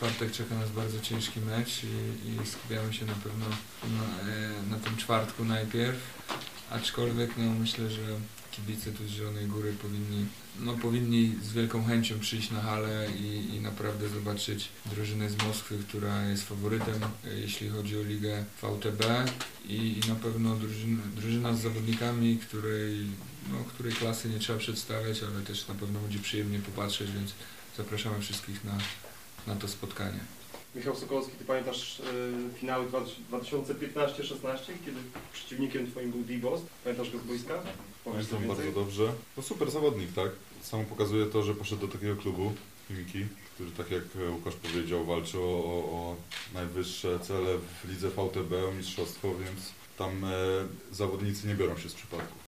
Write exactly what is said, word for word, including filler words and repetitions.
czwartek czeka nas bardzo ciężki mecz i, i skupiamy się na pewno na, na tym czwartku najpierw, aczkolwiek no, myślę, że kibice tu z Zielonej Góry powinni, no, powinni z wielką chęcią przyjść na halę i, i naprawdę zobaczyć drużynę z Moskwy, która jest faworytem, jeśli chodzi o ligę V T B i, i na pewno drużyna, drużyna z zawodnikami, której, no, której klasy nie trzeba przedstawiać, ale też na pewno będzie przyjemnie popatrzeć, więc zapraszamy wszystkich na, na to spotkanie. Michał Sokolski, ty pamiętasz y, finały dwa tysiące piętnaście szesnaście, kiedy przeciwnikiem twoim był D-Boss? Pamiętasz go z boiska? Pamiętam bardzo dobrze. No super zawodnik, tak? Samo pokazuje to, że poszedł do takiego klubu, Chimiki, który, tak jak Łukasz powiedział, walczy o, o, o najwyższe cele w lidze V T B, o mistrzostwo, więc tam e, zawodnicy nie biorą się z przypadku.